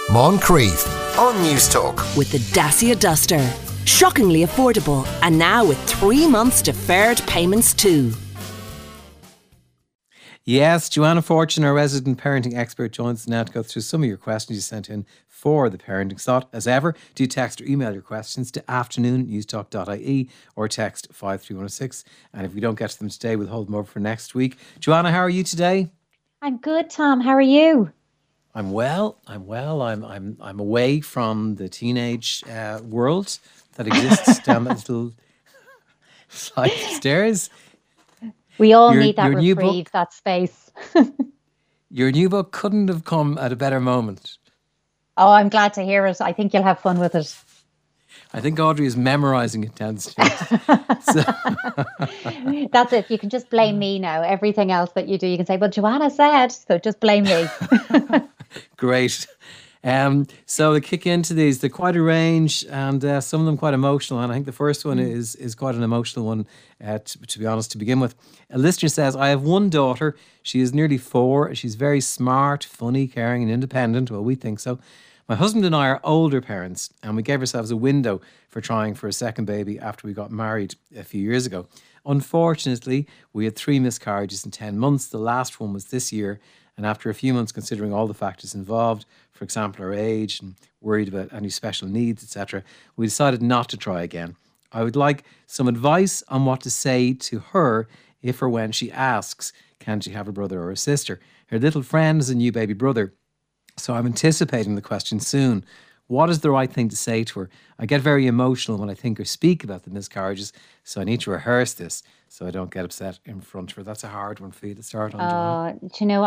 Moncrief on News Talk. With the Dacia Duster. Shockingly affordable, and now with 3 months deferred payments too. Yes, Joanna Fortune, our resident parenting expert, joins us now to go through some of your questions you sent in for the Parenting Slot. As ever, do text or email your questions to afternoon@newstalk.ie or text 53106. And if we don't get to them today, we'll hold them over for next week. Joanna, how are you today? I'm good, Tom. How are you? I'm well. I'm away from the teenage world that exists down that little flight of stairs. We all need that reprieve, that space. Your new book couldn't have come at a better moment. Oh, I'm glad to hear it. I think you'll have fun with it. I think Audrey is memorising it downstairs. That's it. You can just blame me now. Everything else that you do, you can say, well, Joanna said, so just blame me. Great. So to kick into these, they're quite a range and some of them quite emotional. And I think the first one is quite an emotional one, to be honest, to begin with. A listener says, I have one daughter. She is nearly 4. She's very smart, funny, caring and independent. Well, we think so. My husband and I are older parents and we gave ourselves a window for trying for a second baby after we got married a few years ago. Unfortunately, we had 3 miscarriages in 10 months. The last one was this year. And after a few months, considering all the factors involved, for example, our age and worried about any special needs, etc., we decided not to try again. I would like some advice on what to say to her if or when she asks, can she have a brother or a sister? Her little friend is a new baby brother, so I'm anticipating the question soon. What is the right thing to say to her? I get very emotional when I think or speak about the miscarriages, so I need to rehearse this so I don't get upset in front of her. That's a hard one for you to start on, Do you know,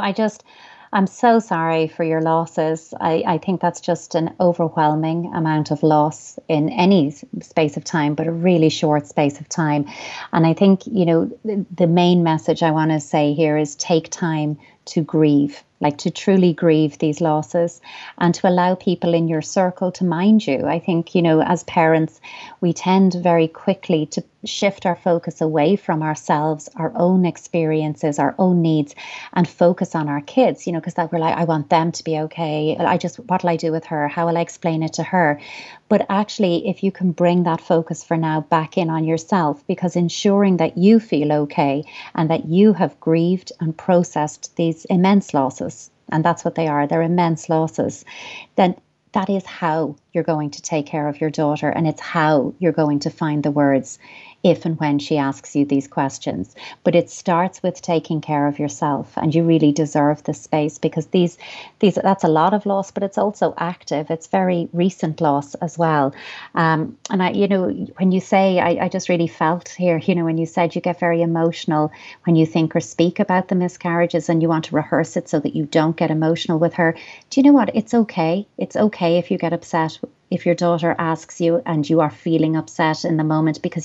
I'm so sorry for your losses. I think that's just an overwhelming amount of loss in any space of time, but a really short space of time. And I think, you know, the main message I want to say here is take time to grieve, like to truly grieve these losses and to allow people in your circle to mind you. I think, you know, as parents, we tend very quickly to shift our focus away from ourselves, our own experiences, our own needs, and focus on our kids, you know, because we're like, I want them to be okay. What'll I do with her? How will I explain it to her? But actually, if you can bring that focus for now back in on yourself, because ensuring that you feel okay and that you have grieved and processed these immense losses, and that's what they are, they're immense losses, then that is how you're going to take care of your daughter, and it's how you're going to find the words if and when she asks you these questions. But it starts with taking care of yourself, and you really deserve the space, because that's a lot of loss, but it's also active. It's very recent loss as well. And I, you know, when you say, I just really felt here, you know, when you said you get very emotional when you think or speak about the miscarriages and you want to rehearse it so that you don't get emotional with her. Do you know what? It's okay. It's okay if you get upset if your daughter asks you and you are feeling upset in the moment, because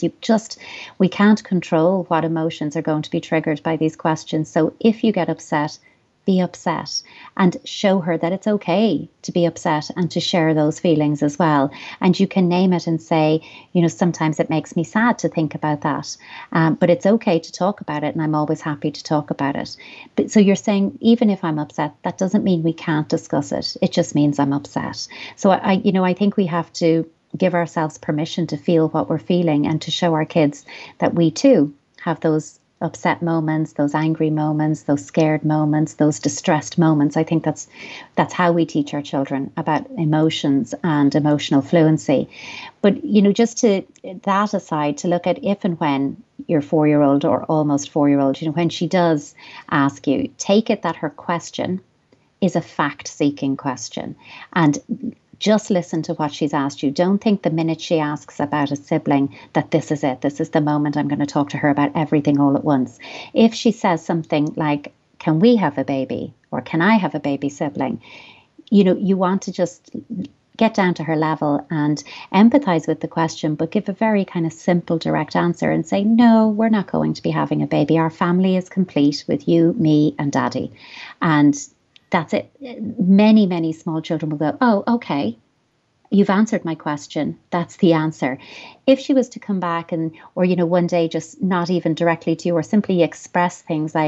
we can't control what emotions are going to be triggered by these questions. So if you get upset, be upset and show her that it's okay to be upset and to share those feelings as well. And you can name it and say, you know, sometimes it makes me sad to think about that, but it's okay to talk about it, and I'm always happy to talk about it. But so you're saying, even if I'm upset, that doesn't mean we can't discuss it. It just means I'm upset. So I think we have to give ourselves permission to feel what we're feeling and to show our kids that we too have those upset moments, those angry moments, those scared moments, those distressed moments. I think that's how we teach our children about emotions and emotional fluency. But, you know, just to that aside, to look at if and when your 4-year-old or almost 4-year-old, you know, when she does ask you, take it that her question is a fact-seeking question, and just listen to what she's asked you. Don't think the minute she asks about a sibling that this is it. This is the moment I'm going to talk to her about everything all at once. If she says something like, can we have a baby? Or can I have a baby sibling? You know, you want to just get down to her level and empathize with the question, but give a very kind of simple, direct answer and say, no, we're not going to be having a baby. Our family is complete with you, me, and daddy. And that's it. Many, many small children will go, oh, okay, you've answered my question. That's the answer. If she was to come back or, you know, one day just not even directly to you or simply express things like,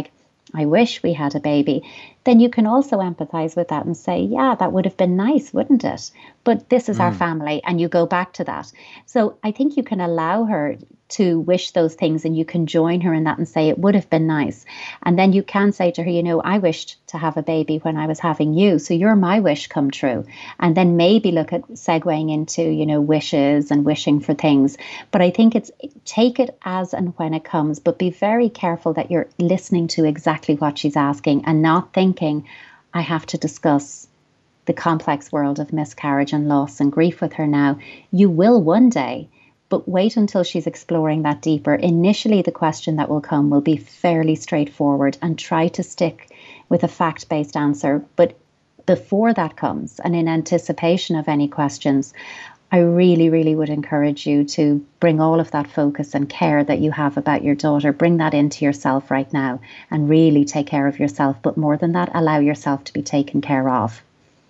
I wish we had a baby, then you can also empathize with that and say, yeah, that would have been nice, wouldn't it? But this is our family, and you go back to that. So I think you can allow her to wish those things, and you can join her in that and say it would have been nice. And then you can say to her, you know, I wished to have a baby when I was having you, so you're my wish come true. And then maybe look at segueing into, you know, wishes and wishing for things. But I think it's take it as and when it comes, but be very careful that you're listening to exactly what she's asking and not thinking, I have to discuss the complex world of miscarriage and loss and grief with her now. You will one day, but wait until she's exploring that deeper. Initially, the question that will come will be fairly straightforward, and try to stick with a fact-based answer. But before that comes, and in anticipation of any questions, I really, really would encourage you to bring all of that focus and care that you have about your daughter, bring that into yourself right now, and really take care of yourself. But more than that, allow yourself to be taken care of.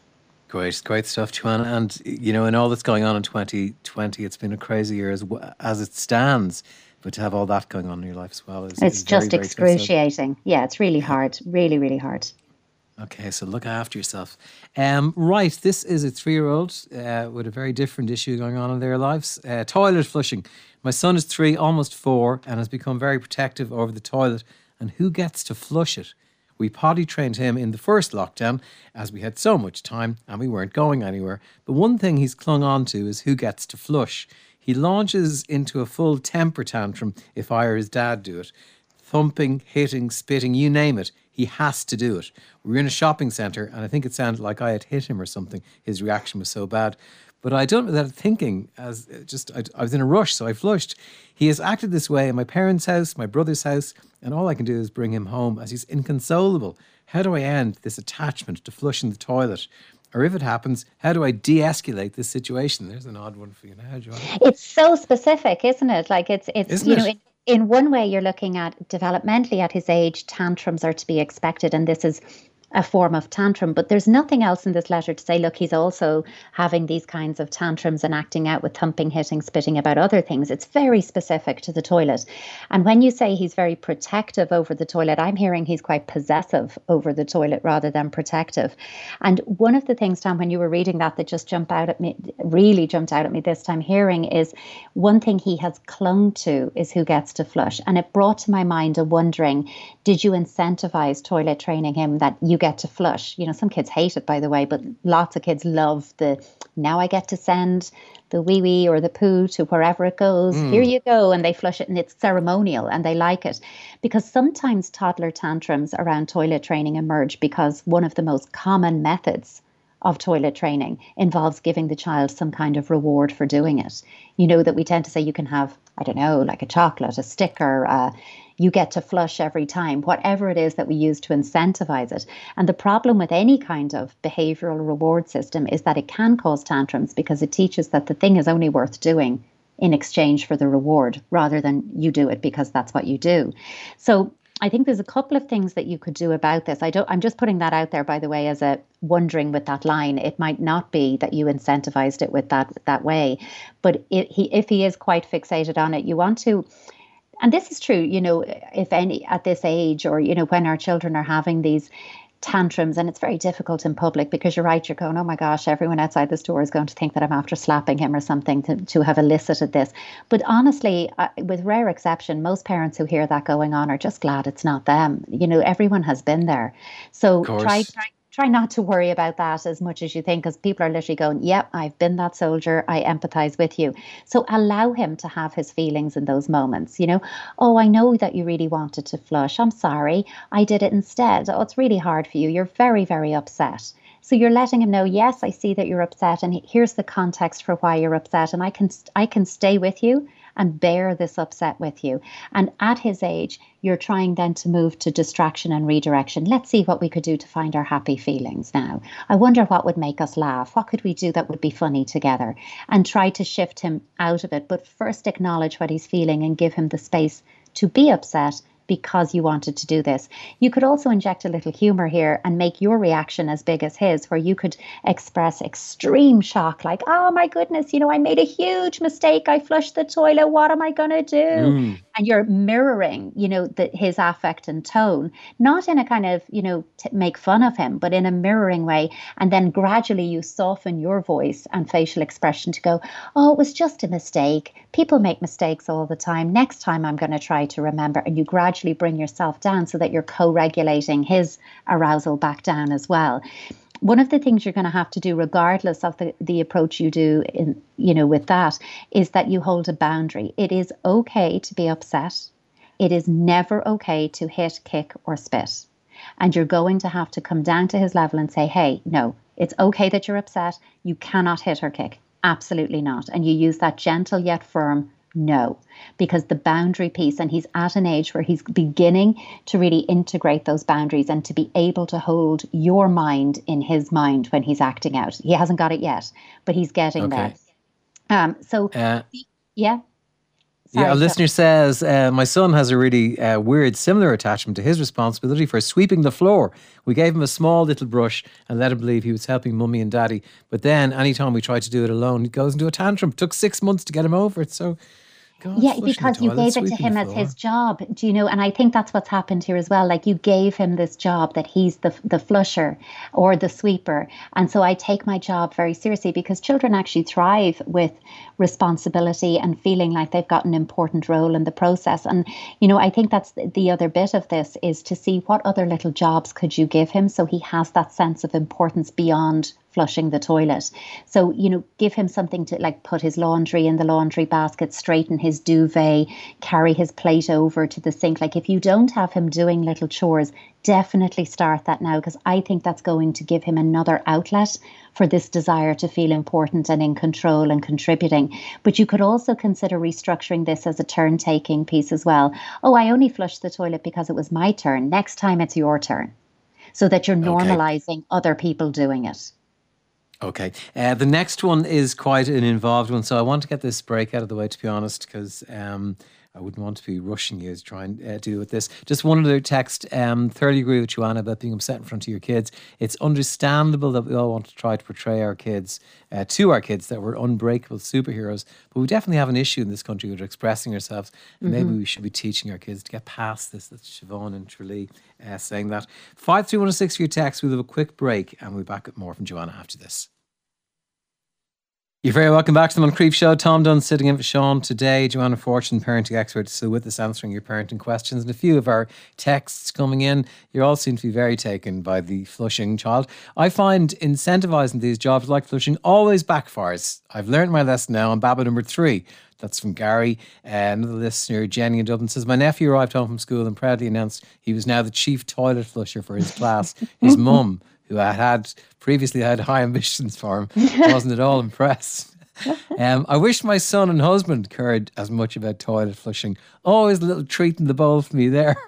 Great stuff, Joanna. And, you know, in all that's going on in 2020, it's been a crazy year as it stands. But to have all that going on in your life as well is just very, excruciating. Yeah, it's really hard. Really, really hard. Okay, so look after yourself. Right, this is a 3-year-old with a very different issue going on in their lives. Toilet flushing. My son is 3, almost 4, and has become very protective over the toilet and who gets to flush it. We potty trained him in the first lockdown as we had so much time and we weren't going anywhere. But one thing he's clung on to is who gets to flush. He launches into a full temper tantrum if I or his dad do it. Thumping, hitting, spitting, you name it. He has to do it. We were in a shopping centre and I think it sounded like I had hit him or something. His reaction was so bad. But I don't know that thinking, I was in a rush, so I flushed. He has acted this way in my parents' house, my brother's house, and all I can do is bring him home as he's inconsolable. How do I end this attachment to flushing the toilet? Or if it happens, how do I de-escalate this situation? There's an odd one for you now, Joanna. It's so specific, isn't it? Like it's isn't you know, in one way you're looking at developmentally at his age, tantrums are to be expected, and this is a form of tantrum, but there's nothing else in this letter to say, look, he's also having these kinds of tantrums and acting out with thumping, hitting, spitting about other things. It's very specific to the toilet. And when you say he's very protective over the toilet, I'm hearing he's quite possessive over the toilet rather than protective. And one of the things, Tom, when you were reading that just really jumped out at me this time hearing is one thing he has clung to is who gets to flush. And it brought to my mind a wondering, did you incentivize toilet training him that you get to flush? You know, some kids hate it, by the way, but lots of kids love now I get to send the wee wee or the poo to wherever it goes. Here you go. And they flush it and it's ceremonial and they like it. Because sometimes toddler tantrums around toilet training emerge because one of the most common methods of toilet training involves giving the child some kind of reward for doing it. You know that we tend to say you can have, I don't know, like a chocolate, a sticker, you get to flush every time, whatever it is that we use to incentivize it. And the problem with any kind of behavioral reward system is that it can cause tantrums because it teaches that the thing is only worth doing in exchange for the reward rather than you do it because that's what you do. So I think there's a couple of things that you could do about this. I'm just putting that out there, by the way, as a wondering with that line. It might not be that you incentivized it with that way, but if he is quite fixated on it, you want to. And this is true, you know, if any at this age or, you know, when our children are having these tantrums, and it's very difficult in public because you're right, you're going, oh my gosh, everyone outside the store is going to think that I'm after slapping him or something to have elicited this. But honestly, with rare exception, most parents who hear that going on are just glad it's not them. You know, everyone has been there. So try not to worry about that as much as you think, because people are literally going, yep, I've been that soldier. I empathize with you. So allow him to have his feelings in those moments. You know, oh, I know that you really wanted to flush. I'm sorry. I did it instead. Oh, it's really hard for you. You're very, very upset. So you're letting him know, yes, I see that you're upset. And here's the context for why you're upset. And I can stay with you and bear this upset with you. And at his age, you're trying then to move to distraction and redirection. Let's see what we could do to find our happy feelings now. I wonder what would make us laugh. What could we do that would be funny together? And try to shift him out of it. But first acknowledge what he's feeling and give him the space to be upset because you wanted to do this. You could also inject a little humor here and make your reaction as big as his, where you could express extreme shock, like, oh my goodness, you know, I made a huge mistake. I flushed the toilet. What am I going to do? and you're mirroring, his affect and tone, not in a kind of, make fun of him, but in a mirroring way. And then gradually you soften your voice and facial expression to go, oh, it was just a mistake. People make mistakes all the time. Next time I'm going to try to remember. And you gradually bring yourself down so that you're co-regulating his arousal back down as well. One of the things you're going to have to do, regardless of the approach you do with that, is that you hold a boundary. It is okay to be upset. It is never okay to hit, kick, or spit. And you're going to have to come down to his level and say, hey, no, it's okay that you're upset. You cannot hit or kick. Absolutely not. And you use that gentle yet firm no, because the boundary piece, and he's at an age where he's beginning to really integrate those boundaries and to be able to hold your mind in his mind when he's acting out. He hasn't got it yet, but he's getting there. Yeah. Sorry, a listener says, my son has a really weird, similar attachment to his responsibility for sweeping the floor. We gave him a small little brush and let him believe he was helping mummy and daddy. But then anytime we tried to do it alone, he goes into a tantrum. It took 6 months to get him over it. So, God, yeah, because you gave it to him as his job, and I think that's what's happened here as well. Like, you gave him this job that he's the flusher or the sweeper. And so I take my job very seriously, because children actually thrive with responsibility and feeling like they've got an important role in the process. And, I think that's the other bit of this, is to see what other little jobs could you give him so he has that sense of importance beyond flushing the toilet. So, give him something to, like, put his laundry in the laundry basket, straighten his duvet, carry his plate over to the sink. Like, if you don't have him doing little chores, definitely start that now, because I think that's going to give him another outlet for this desire to feel important and in control and contributing. But you could also consider restructuring this as a turn-taking piece as well. Oh, I only flushed the toilet because it was my turn. Next time it's your turn. So that you're normalizing other people doing it. Okay. The next one is quite an involved one. So I want to get this break out of the way, to be honest, because I wouldn't want to be rushing you to try and deal with this. Just one other text. Thoroughly agree with Joanna about being upset in front of your kids. It's understandable that we all want to try to portray our kids, to our kids, that we're unbreakable superheroes. But we definitely have an issue in this country with expressing ourselves. And maybe we should be teaching our kids to get past this. That's Siobhan and Tralee saying that. 53106 for your text. We'll have a quick break and we'll be back with more from Joanna after this. You're very welcome back to the Moncrief Show. Tom Dunn sitting in for Sean today. Joanna Fortune, parenting expert, still with us answering your parenting questions. And a few of our texts coming in. You all seem to be very taken by the flushing child. I find incentivising these jobs like flushing always backfires. I've learned my lesson now on Baba number 3. That's from Gary. Another listener, Jenny in Dublin, says, my nephew arrived home from school and proudly announced he was now the chief toilet flusher for his class. His mum, who had previously had high ambitions for him, wasn't at all impressed. I wish my son and husband cared as much about toilet flushing. Always a little treat in the bowl for me there.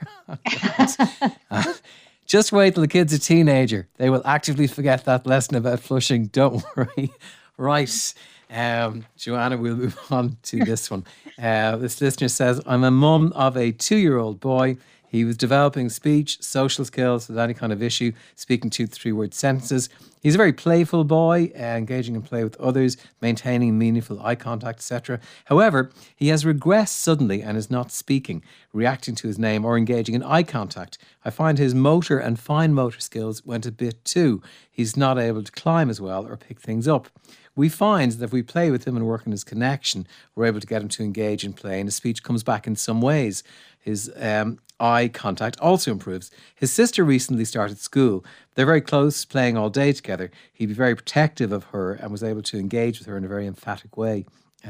Just wait till the kid's a teenager. They will actively forget that lesson about flushing. Don't worry. Right. Joanna, we'll move on to this one. This listener says, I'm a mum of a 2-year-old boy. He was developing speech, social skills with any kind of issue, speaking 2 to 3 word sentences. He's a very playful boy, engaging in play with others, maintaining meaningful eye contact, etc. However, he has regressed suddenly and is not speaking, reacting to his name or engaging in eye contact. I find his motor and fine motor skills went a bit too. He's not able to climb as well or pick things up. We find that if we play with him and work on his connection, we're able to get him to engage in play and his speech comes back in some ways. His eye contact also improves. His sister recently started school. They're very close, playing all day together. He'd be very protective of her and was able to engage with her in a very emphatic way.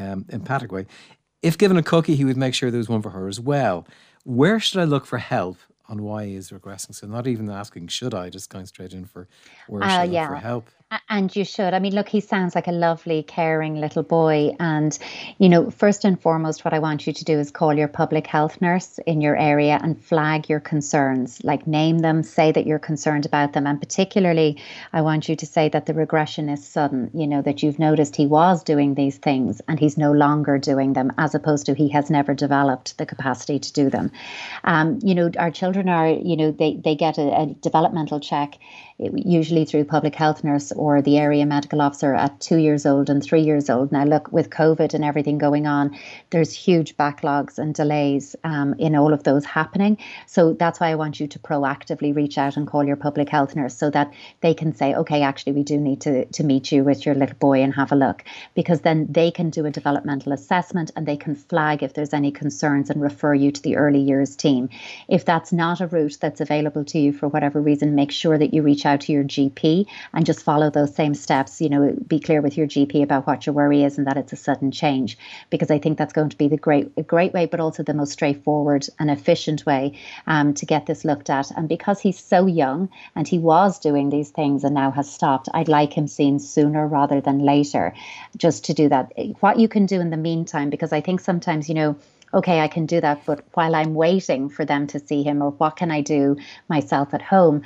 If given a cookie, he would make sure there was one for her as well. Where should I look for help on why he is regressing? So not even asking, should I, just going straight in for where should I look for help? And you should. I mean, look, he sounds like a lovely, caring little boy. And, first and foremost, what I want you to do is call your public health nurse in your area and flag your concerns, like name them, say that you're concerned about them. And particularly, I want you to say that the regression is sudden, that you've noticed he was doing these things and he's no longer doing them, as opposed to he has never developed the capacity to do them. Our children are, they get a developmental check usually through public health nurse or the area medical officer at 2 years old and 3 years old. Now, look, with COVID and everything going on, there's huge backlogs and delays in all of those happening. So that's why I want you to proactively reach out and call your public health nurse so that they can say, okay, actually, we do need to meet you with your little boy and have a look, because then they can do a developmental assessment and they can flag if there's any concerns and refer you to the early years team. If that's not a route that's available to you for whatever reason, make sure that you reach out to your GP and just follow those same steps. Be clear with your GP about what your worry is and that it's a sudden change, because I think that's going to be a great way, but also the most straightforward and efficient way to get this looked at. And because he's so young and he was doing these things and now has stopped, I'd like him seen sooner rather than later, just to do that. What you can do in the meantime, because I think sometimes, okay, I can do that, but while I'm waiting for them to see him, or what can I do myself at home?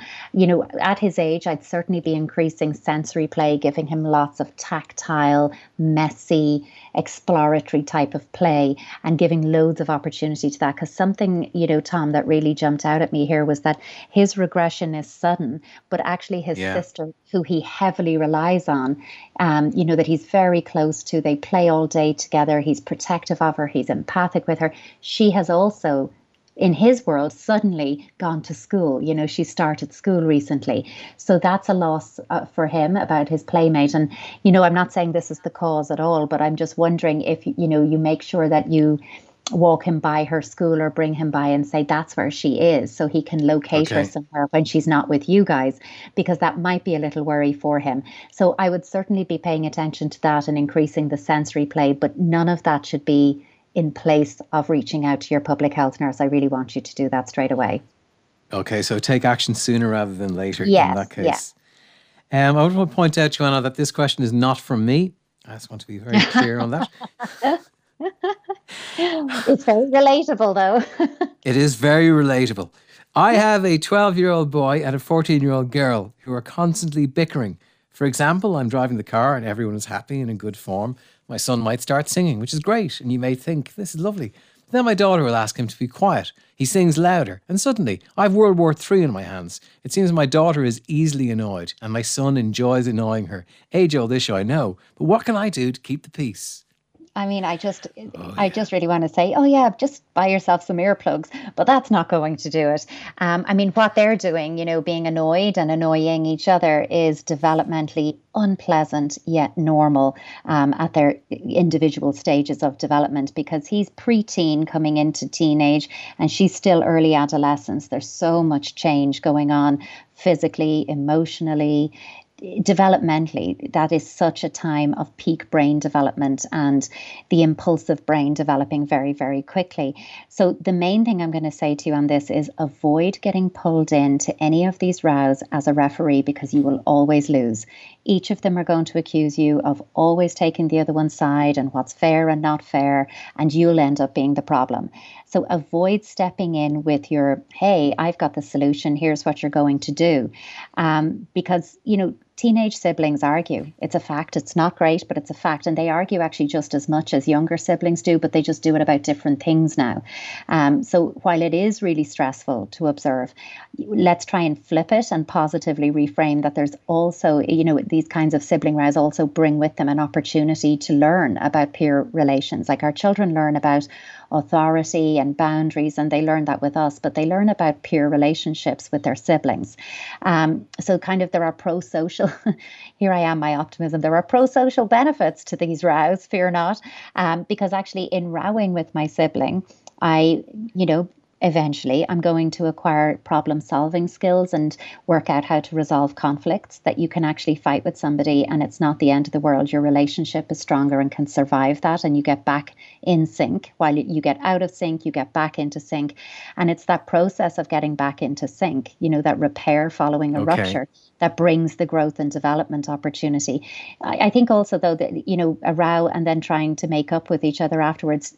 At his age, I'd certainly be increasing sensory play, giving him lots of tactile, messy, exploratory type of play, and giving loads of opportunity to that. Because something, Tom, that really jumped out at me here was that his regression is sudden, but actually his sister, who he heavily relies on, that he's very close to, they play all day together, he's protective of her, he's empathic with her. She has also, in his world, suddenly gone to school. She started school recently. So that's a loss for him about his playmate. And, I'm not saying this is the cause at all, but I'm just wondering if, you make sure that you walk him by her school or bring him by and say that's where she is, so he can locate her somewhere when she's not with you guys, because that might be a little worry for him. So I would certainly be paying attention to that and increasing the sensory play, but none of that should be in place of reaching out to your public health nurse. I really want you to do that straight away. Okay, so take action sooner rather than later in that case. I would want to point out, Joanna, that this question is not from me. I just want to be very clear on that. It's very relatable, though. It is very relatable. I have a 12-year-old boy and a 14-year-old girl who are constantly bickering. For example, I'm driving the car and everyone is happy and in good form. My son might start singing, which is great, and you may think, this is lovely. Then my daughter will ask him to be quiet. He sings louder, and suddenly I've World War III in my hands. It seems my daughter is easily annoyed, and my son enjoys annoying her. Age-old issue, I know, but what can I do to keep the peace? I mean, I just really want to say, just buy yourself some earplugs, but that's not going to do it. I mean, what they're doing, being annoyed and annoying each other is developmentally unpleasant yet normal at their individual stages of development, because he's preteen coming into teenage and she's still early adolescence. There's so much change going on physically, emotionally, developmentally. That is such a time of peak brain development and the impulsive brain developing very, very quickly. So the main thing I'm going to say to you on this is avoid getting pulled into any of these rows as a referee, because you will always lose. Each of them are going to accuse you of always taking the other one's side and what's fair and not fair, and you'll end up being the problem. So avoid stepping in with your, hey, I've got the solution, here's what you're going to do. Because, teenage siblings argue. It's a fact. It's not great, but it's a fact. And they argue actually just as much as younger siblings do, but they just do it about different things now. So while it is really stressful to observe, let's try and flip it and positively reframe that there's also, these kinds of sibling rows also bring with them an opportunity to learn about peer relations. Like our children learn about authority and boundaries, and they learn that with us, but they learn about peer relationships with their siblings. So kind of there are pro-social, here I am, my optimism, there are pro-social benefits to these rows, fear not, because actually in rowing with my sibling, eventually I'm going to acquire problem solving skills and work out how to resolve conflicts, that you can actually fight with somebody and it's not the end of the world. Your relationship is stronger and can survive that, and you get back in sync. While you get out of sync, you get back into sync. And it's that process of getting back into sync, that repair following a rupture, that brings the growth and development opportunity. I think also, though, that, a row and then trying to make up with each other afterwards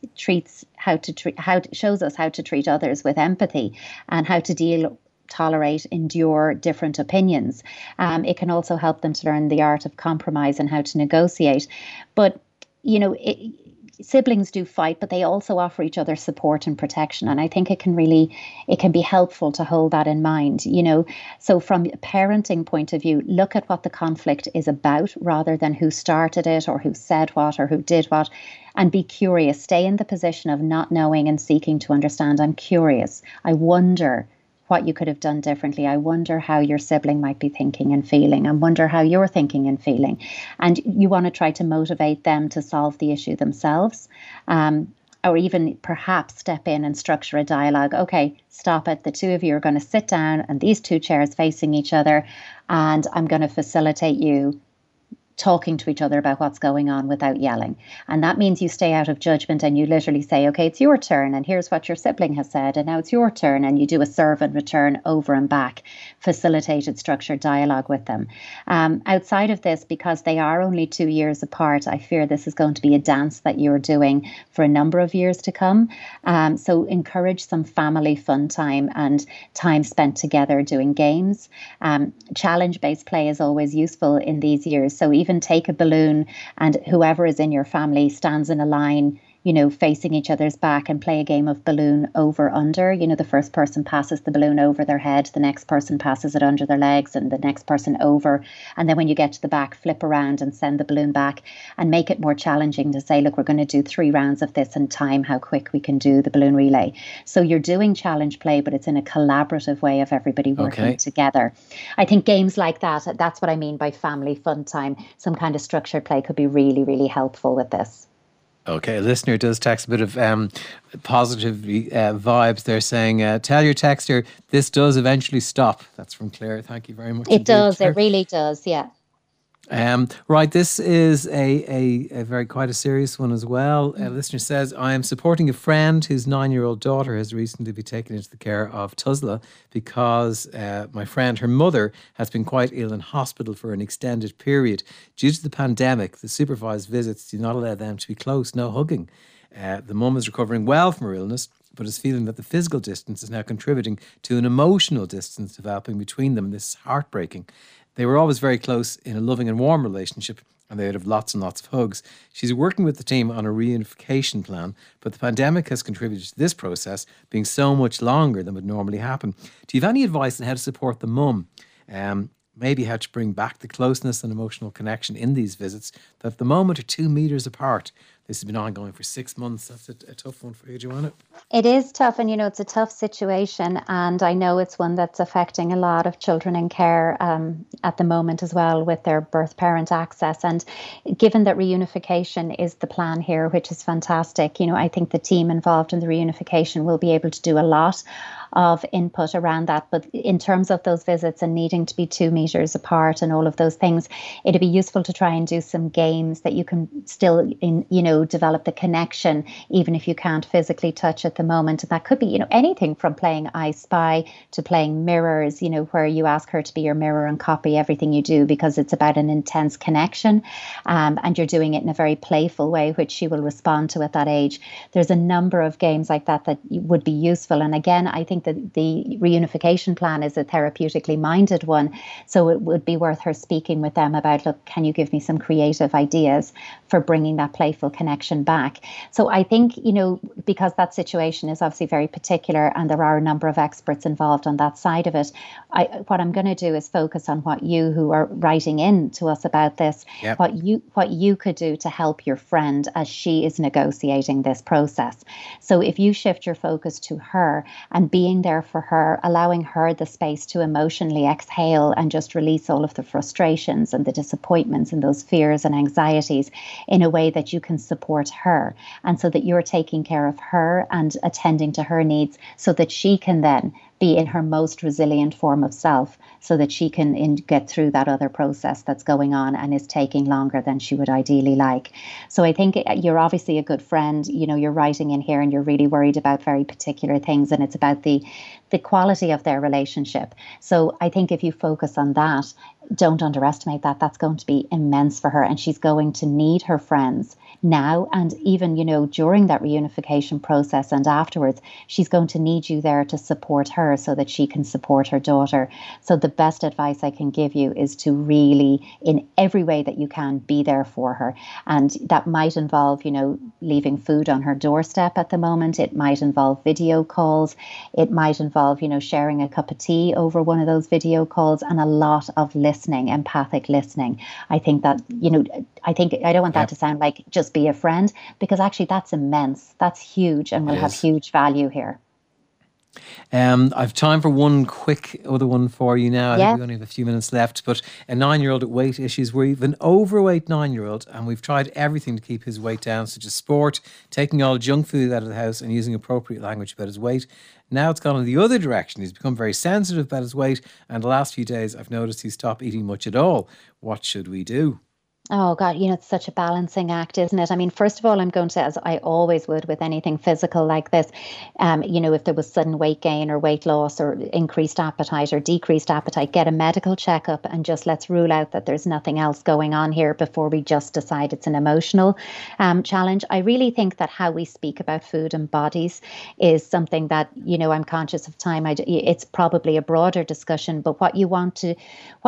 shows us how to treat others with empathy and how to tolerate, endure different opinions. It can also help them to learn the art of compromise and how to negotiate. But, siblings do fight, but they also offer each other support and protection. And I think it can be helpful to hold that in mind, So from a parenting point of view, look at what the conflict is about rather than who started it or who said what or who did what, and be curious. Stay in the position of not knowing and seeking to understand. I'm curious. I wonder what you could have done differently. I wonder how your sibling might be thinking and feeling. I wonder how you're thinking and feeling. And you want to try to motivate them to solve the issue themselves, or even perhaps step in and structure a dialogue. Okay, stop it. The two of you are going to sit down and these two chairs facing each other, and I'm going to facilitate you talking to each other about what's going on without yelling. And that means you stay out of judgment and you literally say, okay, it's your turn and here's what your sibling has said and now it's your turn, and you do a serve and return over and back, facilitated structured dialogue with them. Outside of this, because they are only 2 years apart, I fear this is going to be a dance that you're doing for a number of years to come. So encourage some family fun time and time spent together doing games. Challenge-based play is always useful in these years. So even take a balloon and whoever is in your family stands in a line, facing each other's back, and play a game of balloon over under. The first person passes the balloon over their head, the next person passes it under their legs, and the next person over. And then when you get to the back, flip around and send the balloon back, and make it more challenging to say, look, we're going to do 3 rounds of this and time how quick we can do the balloon relay. So you're doing challenge play, but it's in a collaborative way of everybody working together. I think games like that's what I mean by family fun time. Some kind of structured play could be really, really helpful with this. Okay, a listener does text a bit of positive vibes. They're saying, tell your texter this does eventually stop. That's from Claire. Thank you very much. It does. Claire. It really does. Yeah. Right, this is a very quite a serious one as well. A listener says, I am supporting a friend whose 9-year-old daughter has recently been taken into the care of Tuzla because my friend, her mother, has been quite ill in hospital for an extended period. Due to the pandemic, the supervised visits do not allow them to be close, no hugging. The mum is recovering well from her illness, but is feeling that the physical distance is now contributing to an emotional distance developing between them. This is heartbreaking. They were always very close in a loving and warm relationship, and they would have lots and lots of hugs. She's working with the team on a reunification plan, but the pandemic has contributed to this process being so much longer than would normally happen. Do you have any advice on how to support the mum? Maybe how to bring back the closeness and emotional connection in these visits that at the moment are 2 meters apart. This has been ongoing for 6 months. That's a tough one for you, Joanna. It is tough, and it's a tough situation, and I know it's one that's affecting a lot of children in care at the moment as well with their birth parent access. And given that reunification is the plan here, which is fantastic, I think the team involved in the reunification will be able to do a lot of input around that. But in terms of those visits and needing to be 2 meters apart and all of those things, it'd be useful to try and do some games that you can still, develop the connection, even if you can't physically touch at the moment. And that could be, anything from playing I Spy to playing mirrors, where you ask her to be your mirror and copy everything you do, because it's about an intense connection. And you're doing it in a very playful way, which she will respond to at that age. There's a number of games like that would be useful. And again, I think that the reunification plan is a therapeutically minded one. So it would be worth her speaking with them about, look, can you give me some creative ideas for bringing that playful connection back? So I think, because that situation is obviously very particular and there are a number of experts involved on that side of it, what I'm going to do is focus on what you who are writing in to us about this, what you could do to help your friend as she is negotiating this process. So if you shift your focus to her and being there for her, allowing her the space to emotionally exhale and just release all of the frustrations and the disappointments and those fears and anxieties in a way that you can support her, and so that you're taking care of her and attending to her needs so that she can then be in her most resilient form of self, so that she can get through that other process that's going on and is taking longer than she would ideally like. So I think you're obviously a good friend. You're writing in here and you're really worried about very particular things, and it's about the the quality of their relationship. So I think if you focus on that, don't underestimate that. That's going to be immense for her. And she's going to need her friends now. And even, during that reunification process and afterwards, she's going to need you there to support her so that she can support her daughter. So the best advice I can give you is to really, in every way that you can, be there for her. And that might involve, leaving food on her doorstep at the moment. It might involve video calls. It might involve, sharing a cup of tea over one of those video calls, and a lot of listening, empathic listening. I think that, I don't want that to sound like just be a friend, because actually that's immense. That's huge and will have huge value here. I've time for one quick other one for you now. I think we only have a few minutes left, but a 9-year-old with weight issues. We've an overweight 9-year-old and we've tried everything to keep his weight down, such as sport, taking all junk food out of the house and using appropriate language about his weight. Now it's gone in the other direction. He's become very sensitive about his weight, and the last few days I've noticed he's stopped eating much at all. What should we do? Oh God, it's such a balancing act, isn't it? I mean, first of all, I'm going to, as I always would with anything physical like this, if there was sudden weight gain or weight loss or increased appetite or decreased appetite, get a medical checkup and just let's rule out that there's nothing else going on here before we just decide it's an emotional challenge. I really think that how we speak about food and bodies is something that, I'm conscious of time. It's probably a broader discussion, but what you want to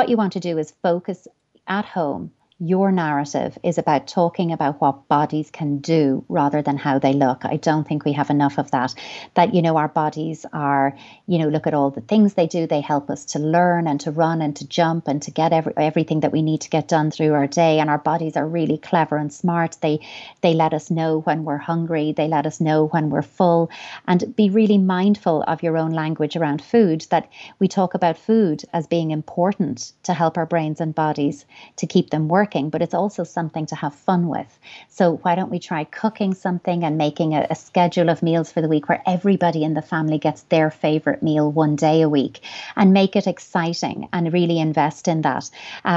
do is focus at home. Your narrative is about talking about what bodies can do rather than how they look. I don't think we have enough of that. That, our bodies are, look at all the things they do. They help us to learn and to run and to jump and to get everything that we need to get done through our day. And our bodies are really clever and smart. They let us know when we're hungry. They let us know when we're full. And be really mindful of your own language around food, that we talk about food as being important to help our brains and bodies to keep them working. But it's also something to have fun with. So why don't we try cooking something and making a schedule of meals for the week where everybody in the family gets their favorite meal one day a week, and make it exciting and really invest in that.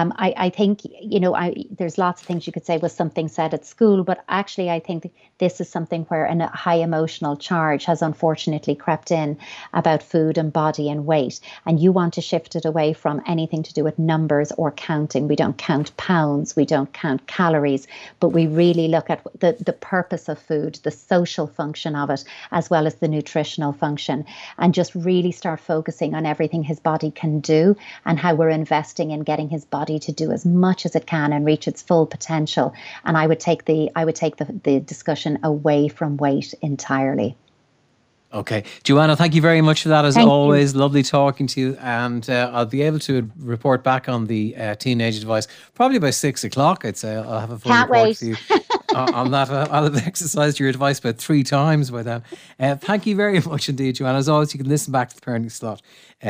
I think, there's lots of things you could say was something said at school, but actually I think this is something where a high emotional charge has unfortunately crept in about food and body and weight. And you want to shift it away from anything to do with numbers or counting. We don't count pounds. We don't count calories, but we really look at the purpose of food, the social function of it, as well as the nutritional function, and just really start focusing on everything his body can do and how we're investing in getting his body to do as much as it can and reach its full potential. And I would take the discussion away from weight entirely. Okay. Joanna, thank you very much for that. As always, lovely talking to you. And I'll be able to report back on the teenage advice probably by 6 o'clock. I'd say I'll have a full report for you on that. I'll have exercised your advice about 3 times by then. Thank you very much indeed, Joanna. As always, you can listen back to the Parenting Slot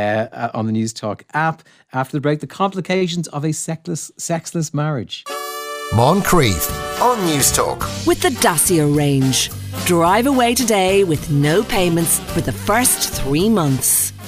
on the News Talk app. After the break, the complications of a sexless marriage. Moncrief on News Talk. With the Dacia range. Drive away today with no payments for the first 3 months.